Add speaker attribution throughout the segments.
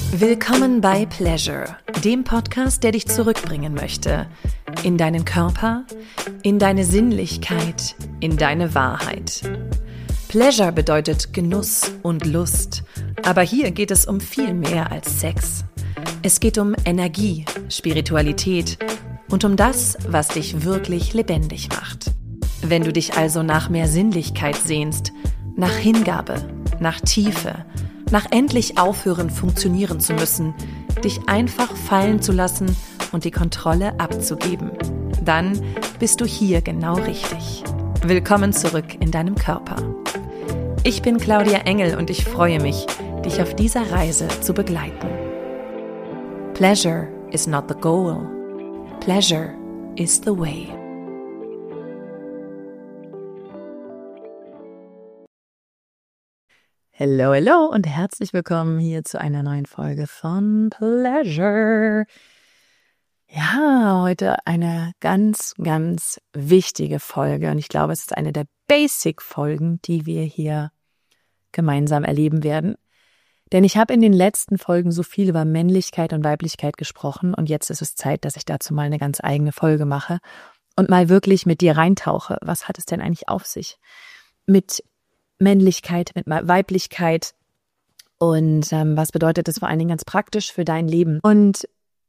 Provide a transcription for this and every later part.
Speaker 1: Willkommen bei Pleasure, dem Podcast, der dich zurückbringen möchte. In deinen Körper, in deine Sinnlichkeit, in deine Wahrheit. Pleasure bedeutet Genuss und Lust, aber hier geht es um viel mehr als Sex. Es geht um Energie, Spiritualität und um das, was dich wirklich lebendig macht. Wenn du dich also nach mehr Sinnlichkeit sehnst, nach Hingabe, nach Tiefe, nach endlich aufhören funktionieren zu müssen, dich einfach fallen zu lassen und die Kontrolle abzugeben, dann bist du hier genau richtig. Willkommen zurück in deinem Körper. Ich bin Claudia Engel und ich freue mich, dich auf dieser Reise zu begleiten. Pleasure is not the goal. Pleasure is the way.
Speaker 2: Hello, hello und herzlich willkommen hier zu einer neuen Folge von Pleasure. Ja, heute eine ganz, ganz wichtige Folge und ich glaube, es ist eine der Basic-Folgen, die wir hier gemeinsam erleben werden. Denn ich habe in den letzten Folgen so viel über Männlichkeit und Weiblichkeit gesprochen und jetzt ist es Zeit, dass ich dazu mal eine ganz eigene Folge mache und mal wirklich mit dir reintauche. Was hat es denn eigentlich auf sich mit Männlichkeit, mit Weiblichkeit und was bedeutet das vor allen Dingen ganz praktisch für dein Leben? Und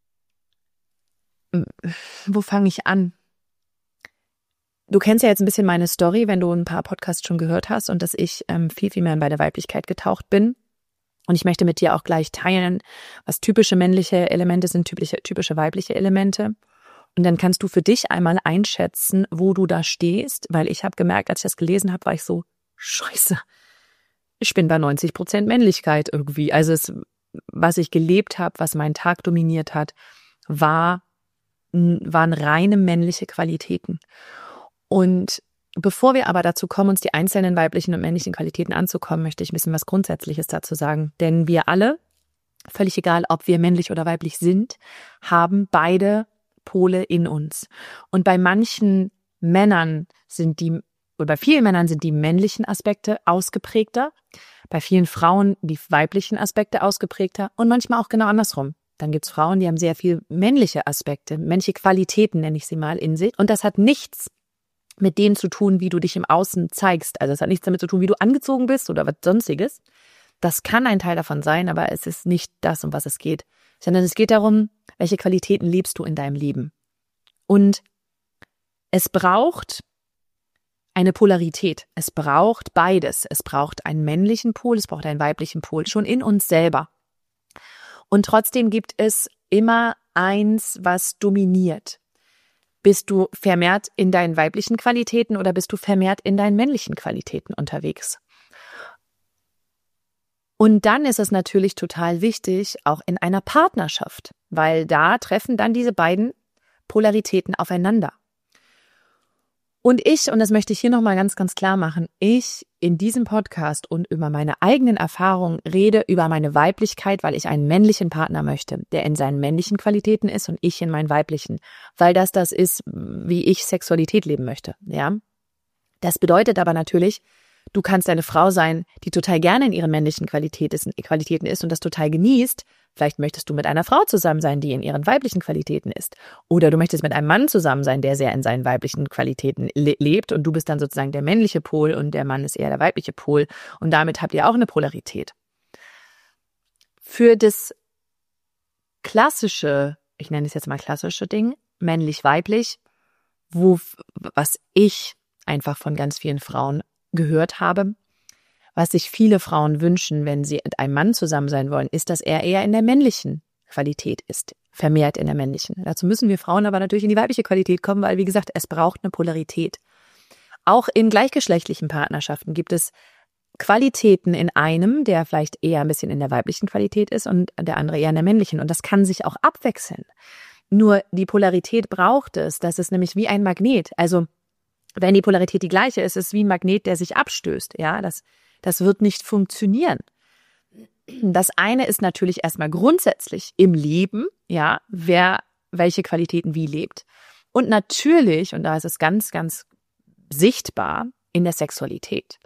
Speaker 2: wo fange ich an? Du kennst ja jetzt ein bisschen meine Story, wenn du ein paar Podcasts schon gehört hast und dass ich viel, viel mehr bei der Weiblichkeit getaucht bin. Und ich möchte mit dir auch gleich teilen, was typische männliche Elemente sind, typische weibliche Elemente. Und dann kannst du für dich einmal einschätzen, wo du da stehst, weil ich habe gemerkt, als ich das gelesen habe, war ich so, Scheiße, ich bin bei 90% Männlichkeit irgendwie. Also was ich gelebt habe, was meinen Tag dominiert hat, waren reine männliche Qualitäten. Und bevor wir aber dazu kommen, uns die einzelnen weiblichen und männlichen Qualitäten anzukommen, möchte ich ein bisschen was Grundsätzliches dazu sagen. Denn wir alle, völlig egal, ob wir männlich oder weiblich sind, haben beide Pole in uns. Und bei manchen Männern bei vielen Männern sind die männlichen Aspekte ausgeprägter, bei vielen Frauen die weiblichen Aspekte ausgeprägter und manchmal auch genau andersrum. Dann gibt's Frauen, die haben sehr viel männliche Aspekte, männliche Qualitäten nenne ich sie mal in sich. Und das hat nichts mit dem zu tun, wie du dich im Außen zeigst. Also es hat nichts damit zu tun, wie du angezogen bist oder was sonstiges. Das kann ein Teil davon sein, aber es ist nicht das, um was es geht. Sondern es geht darum, welche Qualitäten lebst du in deinem Leben. Und es braucht eine Polarität. Es braucht beides. Es braucht einen männlichen Pol, es braucht einen weiblichen Pol, schon in uns selber. Und trotzdem gibt es immer eins, was dominiert. Bist du vermehrt in deinen weiblichen Qualitäten oder bist du vermehrt in deinen männlichen Qualitäten unterwegs? Und dann ist es natürlich total wichtig, auch in einer Partnerschaft, weil da treffen dann diese beiden Polaritäten aufeinander. Und das möchte ich hier nochmal ganz, ganz klar machen, ich in diesem Podcast und über meine eigenen Erfahrungen rede über meine Weiblichkeit, weil ich einen männlichen Partner möchte, der in seinen männlichen Qualitäten ist und ich in meinen weiblichen, weil das ist, wie ich Sexualität leben möchte, ja. Das bedeutet aber natürlich, du kannst eine Frau sein, die total gerne in ihren männlichen Qualitäten ist und das total genießt. Vielleicht möchtest du mit einer Frau zusammen sein, die in ihren weiblichen Qualitäten ist. Oder du möchtest mit einem Mann zusammen sein, der sehr in seinen weiblichen Qualitäten lebt und du bist dann sozusagen der männliche Pol und der Mann ist eher der weibliche Pol und damit habt ihr auch eine Polarität. Für das klassische, ich nenne es jetzt mal klassische Ding, männlich-weiblich, was ich einfach von ganz vielen Frauen gehört habe, was sich viele Frauen wünschen, wenn sie mit einem Mann zusammen sein wollen, ist, dass er eher in der männlichen Qualität ist, vermehrt in der männlichen. Dazu müssen wir Frauen aber natürlich in die weibliche Qualität kommen, weil, wie gesagt, es braucht eine Polarität. Auch in gleichgeschlechtlichen Partnerschaften gibt es Qualitäten in einem, der vielleicht eher ein bisschen in der weiblichen Qualität ist und der andere eher in der männlichen. Und das kann sich auch abwechseln. Nur die Polarität braucht es. Das ist nämlich wie ein Magnet. Also wenn die Polarität die gleiche ist, ist es wie ein Magnet, der sich abstößt. Ja, das wird nicht funktionieren. Das eine ist natürlich erstmal grundsätzlich im Leben, ja, wer welche Qualitäten wie lebt. Und natürlich, und da ist es ganz, ganz sichtbar, in der Sexualität.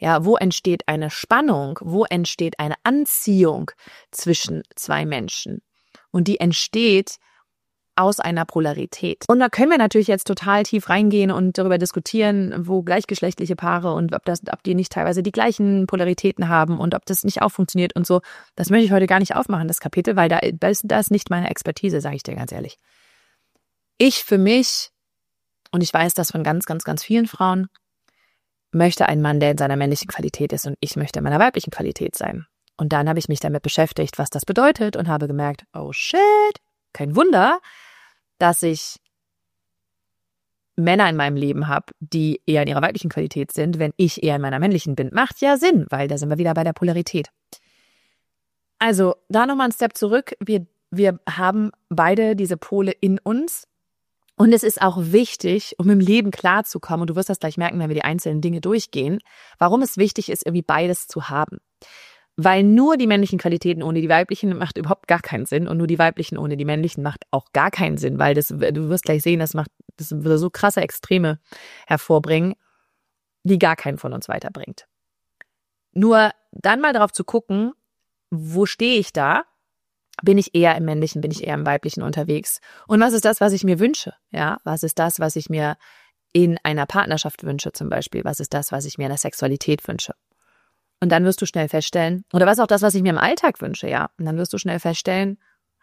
Speaker 2: Ja, wo entsteht eine Spannung? Wo entsteht eine Anziehung zwischen zwei Menschen? Und die entsteht aus einer Polarität. Und da können wir natürlich jetzt total tief reingehen und darüber diskutieren, wo gleichgeschlechtliche Paare und ob die nicht teilweise die gleichen Polaritäten haben und ob das nicht auch funktioniert und so. Das möchte ich heute gar nicht aufmachen, das Kapitel, weil da ist nicht meine Expertise, sage ich dir ganz ehrlich. Ich für mich, und ich weiß das von ganz, ganz, ganz vielen Frauen, möchte einen Mann, der in seiner männlichen Qualität ist, und ich möchte in meiner weiblichen Qualität sein. Und dann habe ich mich damit beschäftigt, was das bedeutet, und habe gemerkt, oh shit, kein Wunder, dass ich Männer in meinem Leben habe, die eher in ihrer weiblichen Qualität sind, wenn ich eher in meiner männlichen bin. Macht ja Sinn, weil da sind wir wieder bei der Polarität. Also, da nochmal einen Step zurück. Wir haben beide diese Pole in uns. Und es ist auch wichtig, um im Leben klarzukommen, und du wirst das gleich merken, wenn wir die einzelnen Dinge durchgehen, warum es wichtig ist, irgendwie beides zu haben. Weil nur die männlichen Qualitäten ohne die weiblichen macht überhaupt gar keinen Sinn, und nur die weiblichen ohne die männlichen macht auch gar keinen Sinn, weil du wirst gleich sehen, das würde so krasse Extreme hervorbringen, die gar keinen von uns weiterbringt. Nur dann mal darauf zu gucken, wo stehe ich da? Bin ich eher im männlichen, bin ich eher im weiblichen unterwegs? Und was ist das, was ich mir wünsche? Ja, was ist das, was ich mir in einer Partnerschaft wünsche zum Beispiel? Was ist das, was ich mir in der Sexualität wünsche? Und dann wirst du schnell feststellen, oder was ist auch das, was ich mir im Alltag wünsche, ja. Und dann wirst du schnell feststellen,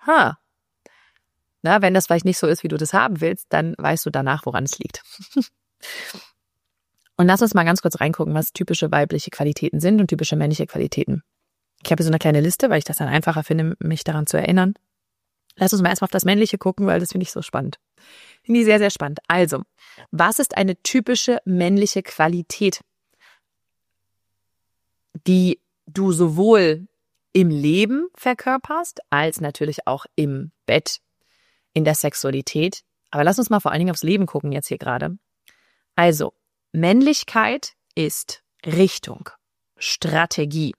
Speaker 2: wenn das vielleicht nicht so ist, wie du das haben willst, dann weißt du danach, woran es liegt. Und lass uns mal ganz kurz reingucken, was typische weibliche Qualitäten sind und typische männliche Qualitäten. Ich habe hier so eine kleine Liste, weil ich das dann einfacher finde, mich daran zu erinnern. Lass uns mal erstmal auf das Männliche gucken, weil das finde ich so spannend. Finde ich sehr, sehr spannend. Also, was ist eine typische männliche Qualität, die du sowohl im Leben verkörperst, als natürlich auch im Bett, in der Sexualität? Aber lass uns mal vor allen Dingen aufs Leben gucken jetzt hier gerade. Also, Männlichkeit ist Richtung, Strategie.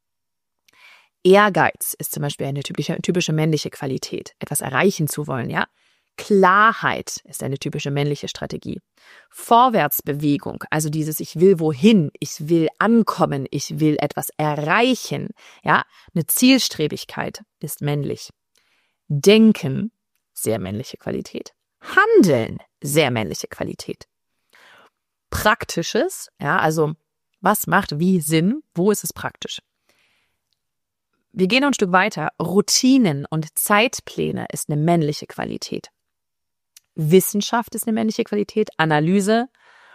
Speaker 2: Ehrgeiz ist zum Beispiel eine typische männliche Qualität, etwas erreichen zu wollen, ja. Klarheit ist eine typische männliche Strategie. Vorwärtsbewegung, also dieses ich will wohin, ich will ankommen, ich will etwas erreichen, ja. Eine Zielstrebigkeit ist männlich. Denken, sehr männliche Qualität. Handeln, sehr männliche Qualität. Praktisches, ja, also was macht wie Sinn, wo ist es praktisch? Wir gehen noch ein Stück weiter. Routinen und Zeitpläne ist eine männliche Qualität. Wissenschaft ist eine männliche Qualität. Analyse,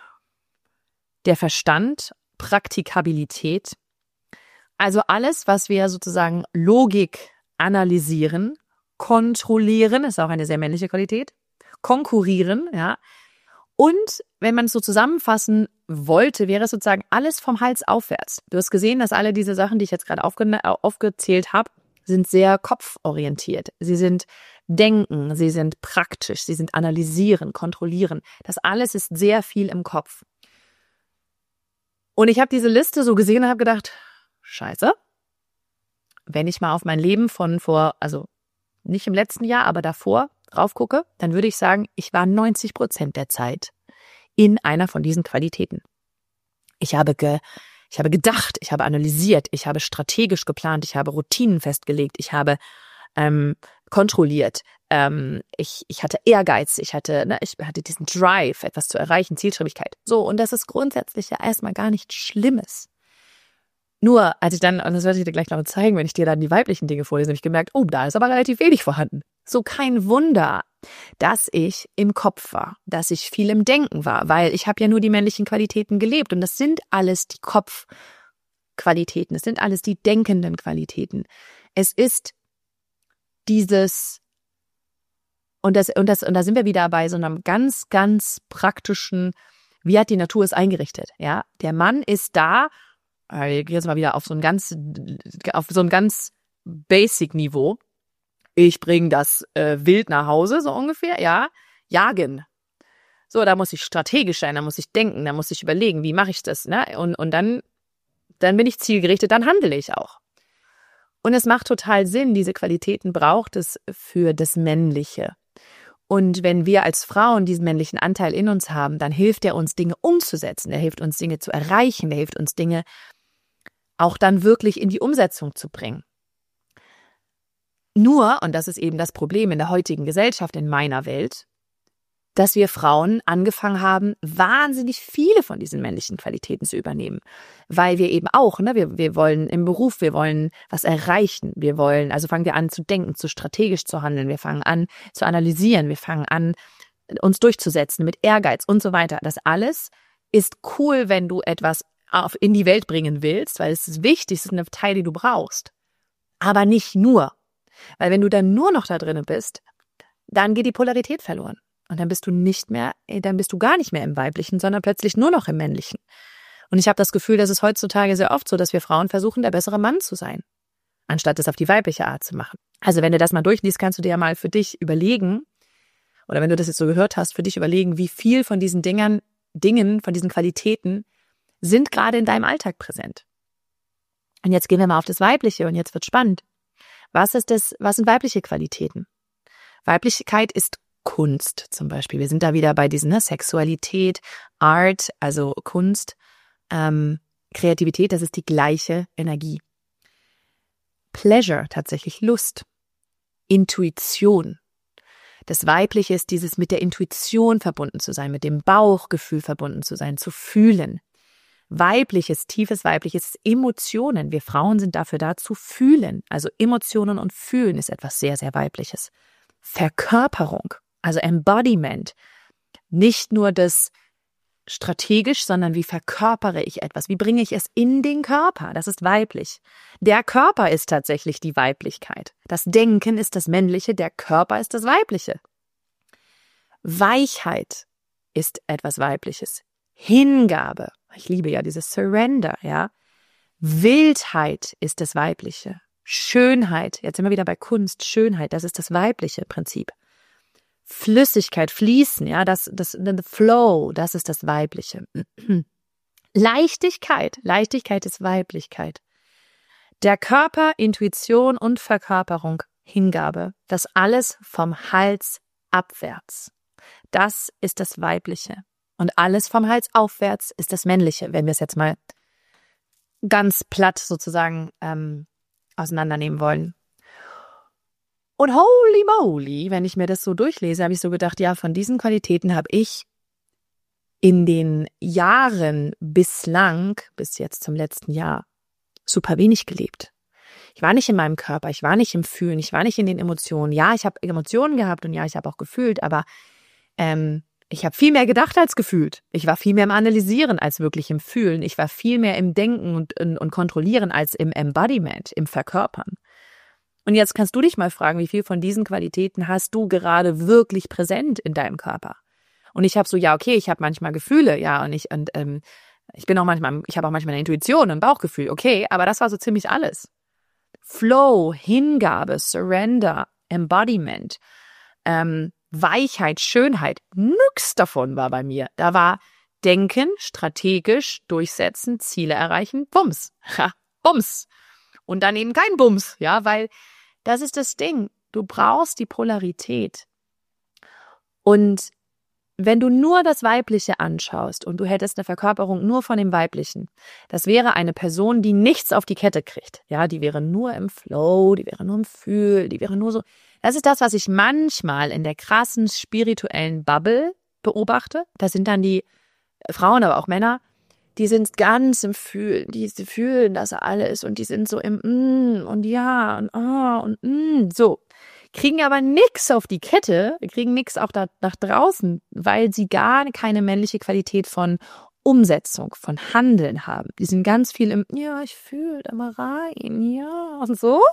Speaker 2: der Verstand, Praktikabilität. Also alles, was wir sozusagen Logik analysieren, kontrollieren, ist auch eine sehr männliche Qualität. Konkurrieren, ja. Und wenn man es so zusammenfassen wollte, wäre es sozusagen alles vom Hals aufwärts. Du hast gesehen, dass alle diese Sachen, die ich jetzt gerade aufgezählt habe, sind sehr kopforientiert. Sie sind denken, sie sind praktisch, sie sind analysieren, kontrollieren. Das alles ist sehr viel im Kopf. Und ich habe diese Liste so gesehen und habe gedacht, scheiße, wenn ich mal auf mein Leben von vor, also nicht im letzten Jahr, aber davor drauf gucke, dann würde ich sagen, ich war 90% der Zeit in einer von diesen Qualitäten. Ich habe gedacht, ich habe analysiert, ich habe strategisch geplant, ich habe Routinen festgelegt, ich habe kontrolliert, ich hatte Ehrgeiz, ich hatte diesen Drive, etwas zu erreichen, Zielstrebigkeit. So, und das ist grundsätzlich ja erstmal gar nichts Schlimmes. Nur, als ich dann, und das werde ich dir gleich noch zeigen, wenn ich dir dann die weiblichen Dinge vorlese, habe ich gemerkt, oh, da ist aber relativ wenig vorhanden. So, kein Wunder, dass ich im Kopf war, dass ich viel im Denken war, weil ich habe ja nur die männlichen Qualitäten gelebt und das sind alles die Kopfqualitäten, es sind alles die denkenden Qualitäten. Es ist dieses, und da sind wir wieder bei so einem ganz, ganz praktischen, wie hat die Natur es eingerichtet, ja? Der Mann ist da, ich gehe jetzt mal wieder auf so ein ganz Basic-Niveau. Ich bringe das Wild nach Hause, so ungefähr, ja. Jagen. So, da muss ich strategisch sein, da muss ich denken, da muss ich überlegen, wie mache ich das, ne? Und dann bin ich zielgerichtet, dann handle ich auch. Und es macht total Sinn, diese Qualitäten braucht es für das Männliche. Und wenn wir als Frauen diesen männlichen Anteil in uns haben, dann hilft er uns, Dinge umzusetzen. Er hilft uns, Dinge zu erreichen. Er hilft uns, Dinge auch dann wirklich in die Umsetzung zu bringen. Nur, und das ist eben das Problem in der heutigen Gesellschaft, in meiner Welt, dass wir Frauen angefangen haben, wahnsinnig viele von diesen männlichen Qualitäten zu übernehmen. Weil wir eben auch, wir wollen im Beruf, wir wollen was erreichen. Also fangen wir an zu denken, zu strategisch zu handeln. Wir fangen an zu analysieren. Wir fangen an, uns durchzusetzen mit Ehrgeiz und so weiter. Das alles ist cool, wenn du etwas in die Welt bringen willst, weil es ist wichtig, es ist eine Teil, die du brauchst. Aber nicht nur. Weil wenn du dann nur noch da drin bist, dann geht die Polarität verloren. Und dann bist du gar nicht mehr im Weiblichen, sondern plötzlich nur noch im Männlichen. Und ich habe das Gefühl, dass es heutzutage sehr oft so, dass wir Frauen versuchen, der bessere Mann zu sein, anstatt es auf die weibliche Art zu machen. Also wenn du das mal durchliest, kannst du dir ja mal für dich überlegen, oder wenn du das jetzt so gehört hast, für dich überlegen, wie viel von diesen Dingen, von diesen Qualitäten sind gerade in deinem Alltag präsent. Und jetzt gehen wir mal auf das Weibliche und jetzt wird spannend. Was sind weibliche Qualitäten? Weiblichkeit ist Kunst zum Beispiel. Wir sind da wieder bei diesen Sexualität, Art, also Kunst, Kreativität, das ist die gleiche Energie. Pleasure, tatsächlich Lust. Intuition. Das Weibliche ist dieses mit der Intuition verbunden zu sein, mit dem Bauchgefühl verbunden zu sein, zu fühlen. Weibliches, tiefes Weibliches, Emotionen. Wir Frauen sind dafür da zu fühlen. Also Emotionen und Fühlen ist etwas sehr, sehr Weibliches. Verkörperung, also Embodiment. Nicht nur das strategisch, sondern wie verkörpere ich etwas? Wie bringe ich es in den Körper? Das ist weiblich. Der Körper ist tatsächlich die Weiblichkeit. Das Denken ist das Männliche, der Körper ist das Weibliche. Weichheit ist etwas Weibliches. Hingabe. Ich liebe ja dieses Surrender, ja. Wildheit ist das Weibliche. Schönheit, jetzt sind wir wieder bei Kunst, Schönheit, das ist das weibliche Prinzip. Flüssigkeit, Fließen, ja, the Flow, das ist das Weibliche. Leichtigkeit ist Weiblichkeit. Der Körper, Intuition und Verkörperung, Hingabe, das alles vom Hals abwärts. Das ist das Weibliche. Und alles vom Hals aufwärts ist das Männliche, wenn wir es jetzt mal ganz platt sozusagen auseinandernehmen wollen. Und holy moly, wenn ich mir das so durchlese, habe ich so gedacht, ja, von diesen Qualitäten habe ich in den Jahren bislang, bis jetzt zum letzten Jahr, super wenig gelebt. Ich war nicht in meinem Körper, ich war nicht im Fühlen, ich war nicht in den Emotionen. Ja, ich habe Emotionen gehabt und ja, ich habe auch gefühlt, aber ich habe viel mehr gedacht als gefühlt. Ich war viel mehr im Analysieren als wirklich im Fühlen. Ich war viel mehr im Denken und Kontrollieren als im Embodiment, im Verkörpern. Und jetzt kannst du dich mal fragen, wie viel von diesen Qualitäten hast du gerade wirklich präsent in deinem Körper? Und ich habe so, ja, okay, ich habe manchmal Gefühle, ja, ich habe auch manchmal eine Intuition, ein Bauchgefühl, okay, aber das war so ziemlich alles. Flow, Hingabe, Surrender, Embodiment, Weichheit, Schönheit, nix davon war bei mir. Da war Denken, strategisch, durchsetzen, Ziele erreichen, Bums. Ha, Bums. Und dann eben kein Bums, ja, weil das ist das Ding. Du brauchst die Polarität. Und wenn du nur das Weibliche anschaust und du hättest eine Verkörperung nur von dem Weiblichen, das wäre eine Person, die nichts auf die Kette kriegt. Ja, die wäre nur im Flow, die wäre nur im Fühl, die wäre nur so. Das ist das, was ich manchmal in der krassen spirituellen Bubble beobachte. Das sind dann die Frauen, aber auch Männer, die sind ganz im Fühlen. Die fühlen das alles und die sind so im und ja und so. Kriegen aber nix auf die Kette, kriegen nix auch da nach draußen, weil sie gar keine männliche Qualität von Umsetzung, von Handeln haben. Die sind ganz viel im, ja, ich fühle da mal rein, ja, und so.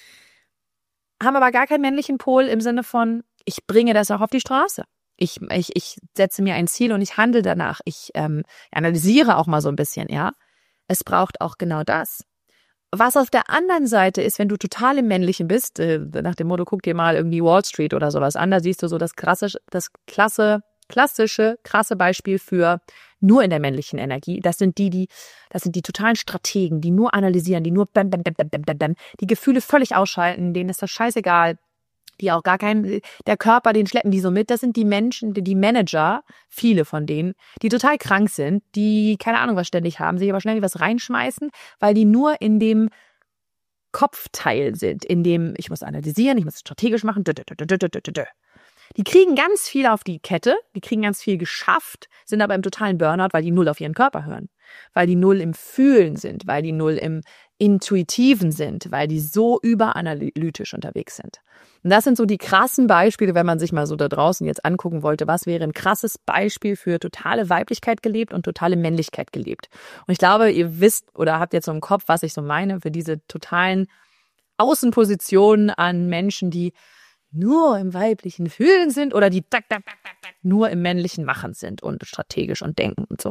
Speaker 2: Haben aber gar keinen männlichen Pol im Sinne von, ich bringe das auch auf die Straße. Ich setze mir ein Ziel und ich handle danach. Ich analysiere auch mal so ein bisschen, ja. Es braucht auch genau das. Was auf der anderen Seite ist, wenn du total im Männlichen bist, nach dem Motto, guck dir mal irgendwie Wall Street oder sowas an, da siehst du so das klassische, krasse Beispiel für nur in der männlichen Energie. Das sind die totalen Strategen, die nur analysieren, die nur die Gefühle völlig ausschalten, denen ist das scheißegal, die auch gar keinen, der Körper, den schleppen die so mit. Das sind die Menschen, die Manager, viele von denen, die total krank sind, die keine Ahnung was ständig haben, sich aber schnell was reinschmeißen, weil die nur in dem Kopfteil sind, in dem ich muss analysieren, ich muss strategisch machen. Die kriegen ganz viel auf die Kette, die kriegen ganz viel geschafft, sind aber im totalen Burnout, weil die null auf ihren Körper hören, weil die null im Fühlen sind, weil die null im Intuitiven sind, weil die so überanalytisch unterwegs sind. Und das sind so die krassen Beispiele, wenn man sich mal so da draußen jetzt angucken wollte, was wäre ein krasses Beispiel für totale Weiblichkeit gelebt und totale Männlichkeit gelebt. Und ich glaube, ihr wisst oder habt jetzt so im Kopf, was ich so meine, für diese totalen Außenpositionen an Menschen, die nur im weiblichen Fühlen sind oder die nur im männlichen Machen sind und strategisch und denken und so.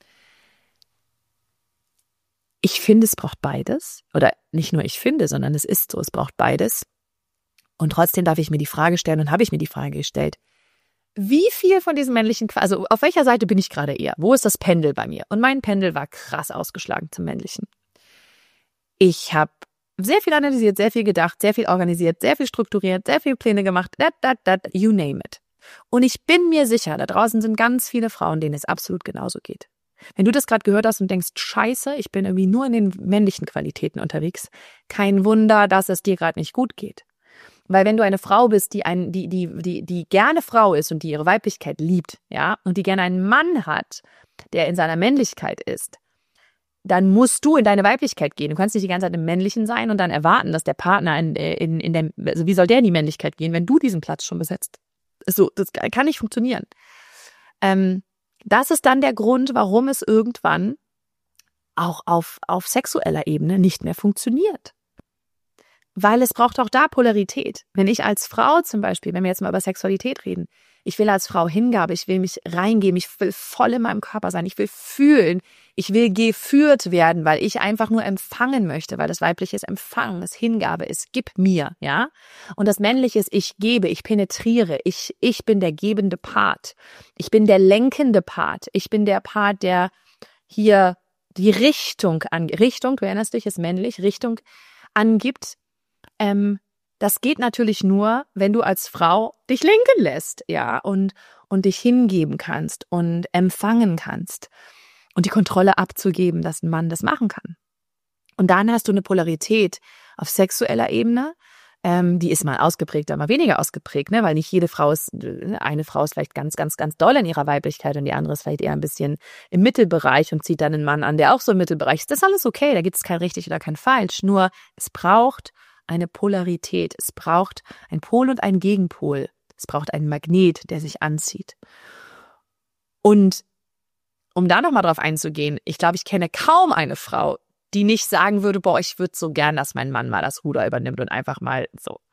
Speaker 2: Ich finde, es braucht beides. Oder nicht nur ich finde, sondern es ist so, es braucht beides. Und trotzdem darf ich mir die Frage stellen und habe ich mir die Frage gestellt, wie viel von diesem männlichen, also auf welcher Seite bin ich gerade eher? Wo ist das Pendel bei mir? Und mein Pendel war krass ausgeschlagen zum Männlichen. Ich habe sehr viel analysiert, sehr viel gedacht, sehr viel organisiert, sehr viel strukturiert, sehr viel Pläne gemacht, you name it. Und ich bin mir sicher, da draußen sind ganz viele Frauen, denen es absolut genauso geht. Wenn du das gerade gehört hast und denkst, scheiße, ich bin irgendwie nur in den männlichen Qualitäten unterwegs, kein Wunder, dass es dir gerade nicht gut geht. Weil wenn du eine Frau bist, die gerne Frau ist und die ihre Weiblichkeit liebt, ja, und die gerne einen Mann hat, der in seiner Männlichkeit ist, dann musst du in deine Weiblichkeit gehen. Du kannst nicht die ganze Zeit im Männlichen sein und dann erwarten, dass der Partner also wie soll der in die Männlichkeit gehen, wenn du diesen Platz schon besetzt? So, das kann nicht funktionieren. Das ist dann der Grund, warum es irgendwann auch auf sexueller Ebene nicht mehr funktioniert. Weil es braucht auch da Polarität. Wenn ich als Frau zum Beispiel, wenn wir jetzt mal über Sexualität reden, ich will als Frau Hingabe, ich will mich reingeben, ich will voll in meinem Körper sein, ich will fühlen, ich will geführt werden, weil ich einfach nur empfangen möchte, weil das Weibliche ist Empfangen, ist Hingabe, ist gib mir, ja. Und das Männliche ist ich gebe, ich penetriere, ich bin der gebende Part, ich bin der lenkende Part, ich bin der Part, der hier die Richtung, du erinnerst dich, ist männlich, Richtung angibt. Das geht natürlich nur, wenn du als Frau dich lenken lässt, ja, und dich hingeben kannst und empfangen kannst und die Kontrolle abzugeben, dass ein Mann das machen kann. Und dann hast du eine Polarität auf sexueller Ebene, die ist mal ausgeprägter, mal weniger ausgeprägt, ne, weil nicht jede Frau ist, eine Frau ist vielleicht ganz, ganz, ganz doll in ihrer Weiblichkeit und die andere ist vielleicht eher ein bisschen im Mittelbereich und zieht dann einen Mann an, der auch so im Mittelbereich ist. Das ist alles okay, da gibt es kein richtig oder kein falsch, nur es braucht eine Polarität. Es braucht ein Pol und einen Gegenpol. Es braucht einen Magnet, der sich anzieht. Und um da nochmal drauf einzugehen, ich glaube, ich kenne kaum eine Frau, die nicht sagen würde, boah, ich würde so gern, dass mein Mann mal das Ruder übernimmt und einfach mal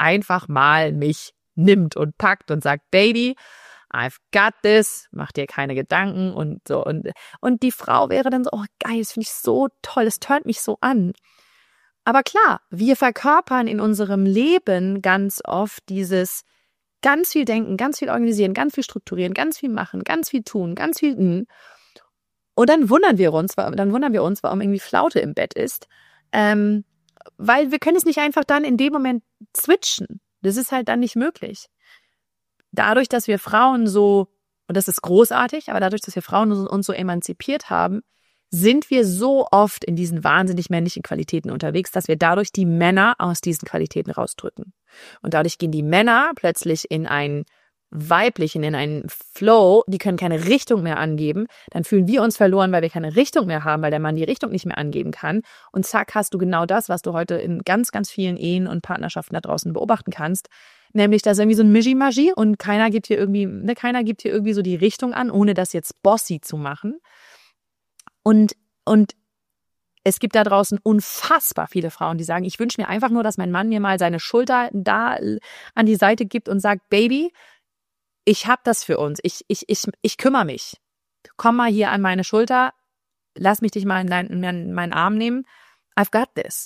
Speaker 2: mich nimmt und packt und sagt, Baby, I've got this, mach dir keine Gedanken und so. Und die Frau wäre dann so, oh geil, das finde ich so toll, das turnt mich so an. Aber klar, wir verkörpern in unserem Leben ganz oft dieses ganz viel denken, ganz viel organisieren, ganz viel strukturieren, ganz viel machen, ganz viel tun, ganz viel. Und dann wundern wir uns, warum irgendwie Flaute im Bett ist, weil wir können es nicht einfach dann in dem Moment switchen. Das ist halt dann nicht möglich. Dadurch, dass wir Frauen so, und das ist großartig, aber dadurch, dass wir Frauen uns so emanzipiert haben, sind wir so oft in diesen wahnsinnig männlichen Qualitäten unterwegs, dass wir dadurch die Männer aus diesen Qualitäten rausdrücken. Und dadurch gehen die Männer plötzlich in einen weiblichen, in einen Flow, die können keine Richtung mehr angeben. Dann fühlen wir uns verloren, weil wir keine Richtung mehr haben, weil der Mann die Richtung nicht mehr angeben kann. Und zack, hast du genau das, was du heute in ganz, ganz vielen Ehen und Partnerschaften da draußen beobachten kannst. Nämlich, dass irgendwie so ein Mischmasch und keiner gibt hier irgendwie so die Richtung an, ohne das jetzt bossy zu machen. Und es gibt da draußen unfassbar viele Frauen, die sagen, ich wünsche mir einfach nur, dass mein Mann mir mal seine Schulter da an die Seite gibt und sagt, Baby, ich hab das für uns, ich kümmere mich. Komm mal hier an meine Schulter, lass mich dich mal in meinen Arm nehmen. I've got this.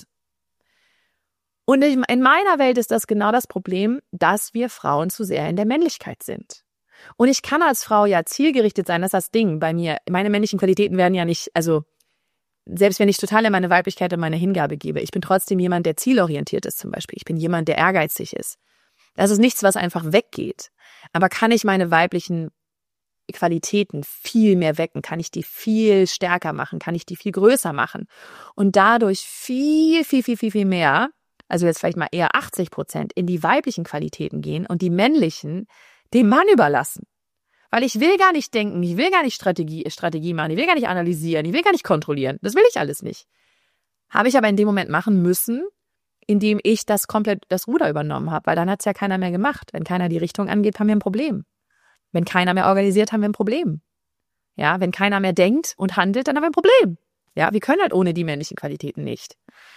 Speaker 2: Und in meiner Welt ist das genau das Problem, dass wir Frauen zu sehr in der Männlichkeit sind. Und ich kann als Frau ja zielgerichtet sein, das ist das Ding bei mir. Meine männlichen Qualitäten werden ja nicht, also selbst wenn ich total in meine Weiblichkeit und meine Hingabe gebe, ich bin trotzdem jemand, der zielorientiert ist zum Beispiel. Ich bin jemand, der ehrgeizig ist. Das ist nichts, was einfach weggeht. Aber kann ich meine weiblichen Qualitäten viel mehr wecken? Kann ich die viel stärker machen? Kann ich die viel größer machen? Und dadurch viel mehr, also jetzt vielleicht mal eher 80% in die weiblichen Qualitäten gehen und die männlichen dem Mann überlassen. Weil ich will gar nicht denken, ich will gar nicht Strategie machen, ich will gar nicht analysieren, ich will gar nicht kontrollieren. Das will ich alles nicht. Habe ich aber in dem Moment machen müssen, indem ich das komplett das Ruder übernommen habe, weil dann hat es ja keiner mehr gemacht. Wenn keiner die Richtung angeht, haben wir ein Problem. Wenn keiner mehr organisiert, haben wir ein Problem. Ja, wenn keiner mehr denkt und handelt, dann haben wir ein Problem. Ja, wir können halt ohne die männlichen Qualitäten nicht.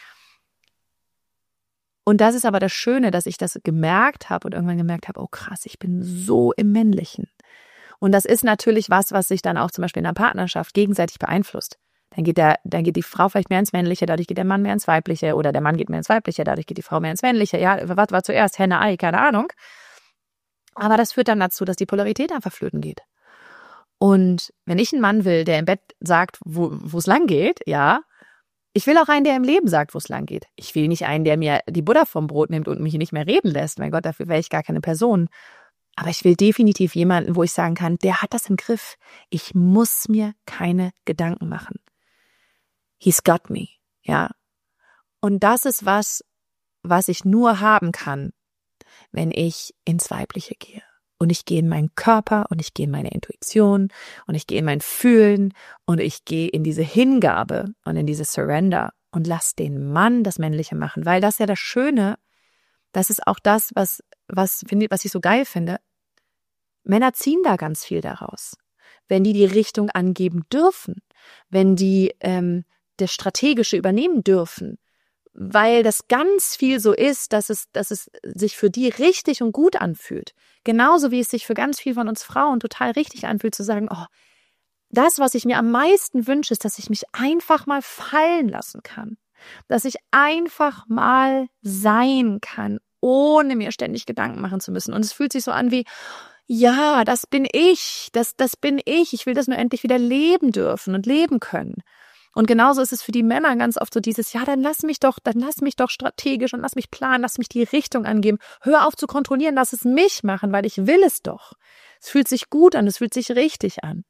Speaker 2: Und das ist aber das Schöne, dass ich das gemerkt habe und irgendwann gemerkt habe, oh krass, ich bin so im Männlichen. Und das ist natürlich was sich dann auch zum Beispiel in einer Partnerschaft gegenseitig beeinflusst. Dann geht die Frau vielleicht mehr ins Männliche, dadurch geht der Mann mehr ins Weibliche, oder der Mann geht mehr ins Weibliche, dadurch geht die Frau mehr ins Männliche. Ja, was war zuerst? Henne, Ei, keine Ahnung. Aber das führt dann dazu, dass die Polarität einfach flöten geht. Und wenn ich einen Mann will, der im Bett sagt, wo es lang geht, ja, ich will auch einen, der im Leben sagt, wo es lang geht. Ich will nicht einen, der mir die Butter vom Brot nimmt und mich nicht mehr reden lässt. Mein Gott, dafür wäre ich gar keine Person. Aber ich will definitiv jemanden, wo ich sagen kann, der hat das im Griff. Ich muss mir keine Gedanken machen. He's got me, ja. Und das ist was ich nur haben kann, wenn ich ins Weibliche gehe. Und ich gehe in meinen Körper und ich gehe in meine Intuition und ich gehe in mein Fühlen und ich gehe in diese Hingabe und in diese Surrender und lass den Mann das Männliche machen. Weil das ist ja das Schöne, das ist auch das, was ich so geil finde. Männer ziehen da ganz viel daraus. Wenn die Richtung angeben dürfen, wenn die das Strategische übernehmen dürfen, weil das ganz viel so ist, dass es sich für die richtig und gut anfühlt. Genauso wie es sich für ganz viel von uns Frauen total richtig anfühlt, zu sagen, oh, das, was ich mir am meisten wünsche, ist, dass ich mich einfach mal fallen lassen kann. Dass ich einfach mal sein kann, ohne mir ständig Gedanken machen zu müssen. Und es fühlt sich so an wie, ja, das bin ich, das bin ich. Ich will das nur endlich wieder leben dürfen und leben können. Und genauso ist es für die Männer ganz oft so dieses, ja, dann lass mich doch strategisch und lass mich planen, lass mich die Richtung angeben. Hör auf zu kontrollieren, lass es mich machen, weil ich will es doch. Es fühlt sich gut an, es fühlt sich richtig an.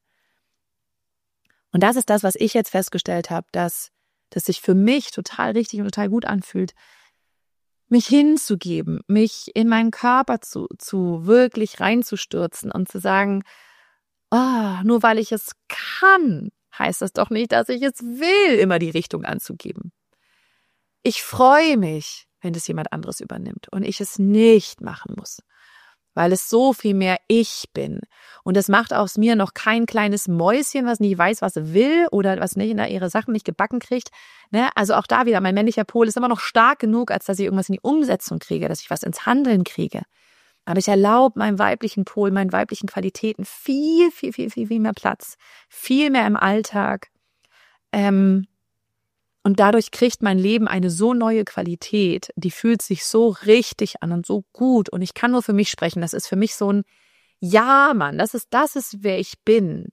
Speaker 2: Und das ist das, was ich jetzt festgestellt habe, dass sich für mich total richtig und total gut anfühlt, mich hinzugeben, mich in meinen Körper zu wirklich reinzustürzen und zu sagen, nur weil ich es kann, heißt das doch nicht, dass ich es will, immer die Richtung anzugeben. Ich freue mich, wenn es jemand anderes übernimmt und ich es nicht machen muss, weil es so viel mehr ich bin. Und es macht aus mir noch kein kleines Mäuschen, was nicht weiß, was es will oder was nicht ihre Sachen nicht gebacken kriegt. Ne? Also auch da wieder, mein männlicher Pol ist immer noch stark genug, als dass ich irgendwas in die Umsetzung kriege, dass ich was ins Handeln kriege. Aber ich erlaube meinem weiblichen Pol, meinen weiblichen Qualitäten viel mehr Platz, viel mehr im Alltag. Und dadurch kriegt mein Leben eine so neue Qualität, die fühlt sich so richtig an und so gut. Und ich kann nur für mich sprechen. Das ist für mich so ein, ja, Mann, das ist, wer ich bin.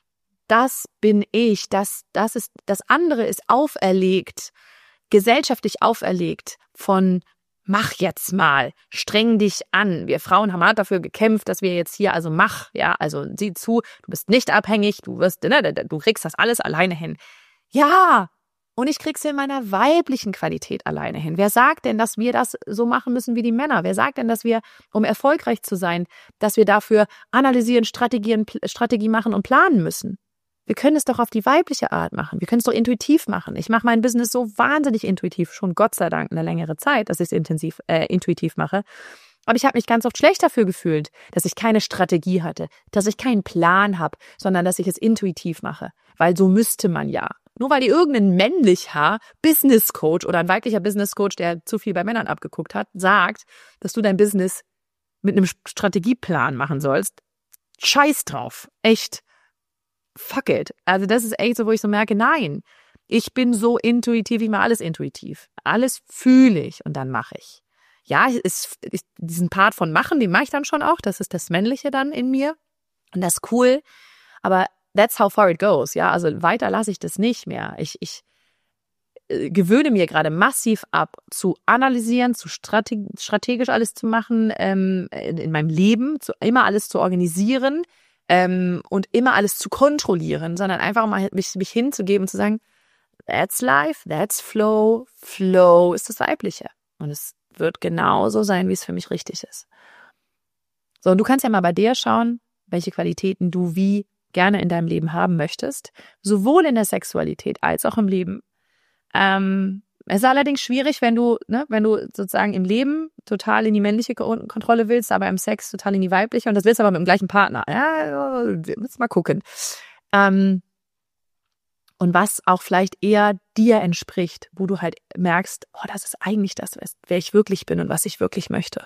Speaker 2: Das bin ich. Das andere ist auferlegt, gesellschaftlich auferlegt von mach jetzt mal, streng dich an. Wir Frauen haben hart dafür gekämpft, dass wir jetzt hier, also mach, ja, also sieh zu, du bist nicht abhängig, du kriegst das alles alleine hin. Ja, und ich krieg's in meiner weiblichen Qualität alleine hin. Wer sagt denn, dass wir das so machen müssen wie die Männer? Wer sagt denn, dass wir, um erfolgreich zu sein, dass wir dafür analysieren, Strategie machen und planen müssen? Wir können es doch auf die weibliche Art machen. Wir können es doch intuitiv machen. Ich mache mein Business so wahnsinnig intuitiv, schon Gott sei Dank eine längere Zeit, dass ich es intuitiv mache. Aber ich habe mich ganz oft schlecht dafür gefühlt, dass ich keine Strategie hatte, dass ich keinen Plan habe, sondern dass ich es intuitiv mache. Weil so müsste man ja. Nur weil dir irgendein männlicher Business Coach oder ein weiblicher Business Coach, der zu viel bei Männern abgeguckt hat, sagt, dass du dein Business mit einem Strategieplan machen sollst. Scheiß drauf. Echt. Fuck it. Also das ist echt so, wo ich so merke, nein, ich bin so intuitiv, ich mache alles intuitiv. Alles fühle ich und dann mache ich. Ja, diesen Part von machen, den mache ich dann schon auch. Das ist das Männliche dann in mir. Und das ist cool. Aber that's how far it goes. Ja, also weiter lasse ich das nicht mehr. gewöhne mir gerade massiv ab, zu analysieren, zu strategisch alles zu machen, in meinem Leben, immer alles zu organisieren und immer alles zu kontrollieren, sondern einfach mal mich hinzugeben und zu sagen, that's life, that's flow. Flow ist das Weibliche. Und es wird genauso sein, wie es für mich richtig ist. So, und du kannst ja mal bei dir schauen, welche Qualitäten du wie gerne in deinem Leben haben möchtest, sowohl in der Sexualität als auch im Leben. Es ist allerdings schwierig, wenn du sozusagen im Leben total in die männliche Kontrolle willst, aber im Sex total in die weibliche und das willst du aber mit dem gleichen Partner. Ja, wir müssen mal gucken. Und was auch vielleicht eher dir entspricht, wo du halt merkst, oh, das ist eigentlich das, wer ich wirklich bin und was ich wirklich möchte.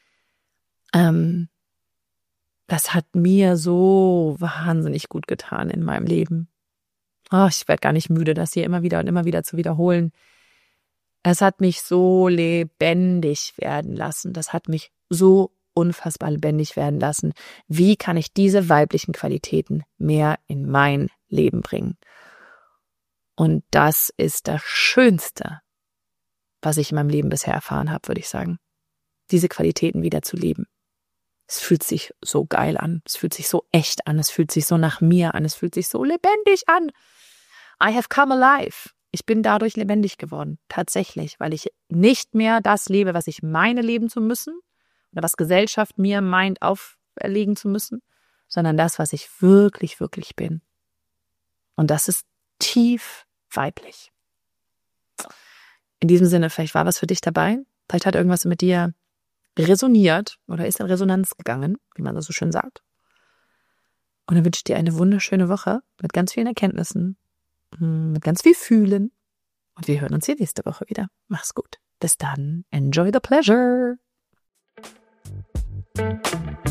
Speaker 2: Das hat mir so wahnsinnig gut getan in meinem Leben. Oh, ich werde gar nicht müde, das hier immer wieder und immer wieder zu wiederholen. Es hat mich so lebendig werden lassen. Das hat mich so unfassbar lebendig werden lassen. Wie kann ich diese weiblichen Qualitäten mehr in mein Leben bringen? Und das ist das Schönste, was ich in meinem Leben bisher erfahren habe, würde ich sagen. Diese Qualitäten wieder zu leben. Es fühlt sich so geil an, es fühlt sich so echt an, es fühlt sich so nach mir an, es fühlt sich so lebendig an. I have come alive. Ich bin dadurch lebendig geworden, tatsächlich, weil ich nicht mehr das lebe, was ich meine leben zu müssen oder was Gesellschaft mir meint auferlegen zu müssen, sondern das, was ich wirklich, wirklich bin. Und das ist tief weiblich. In diesem Sinne, vielleicht war was für dich dabei, vielleicht hat irgendwas mit dir resoniert oder ist in Resonanz gegangen, wie man das so schön sagt. Und dann wünsche ich dir eine wunderschöne Woche mit ganz vielen Erkenntnissen, mit ganz viel Fühlen. Und wir hören uns hier nächste Woche wieder. Mach's gut. Bis dann. Enjoy the pleasure.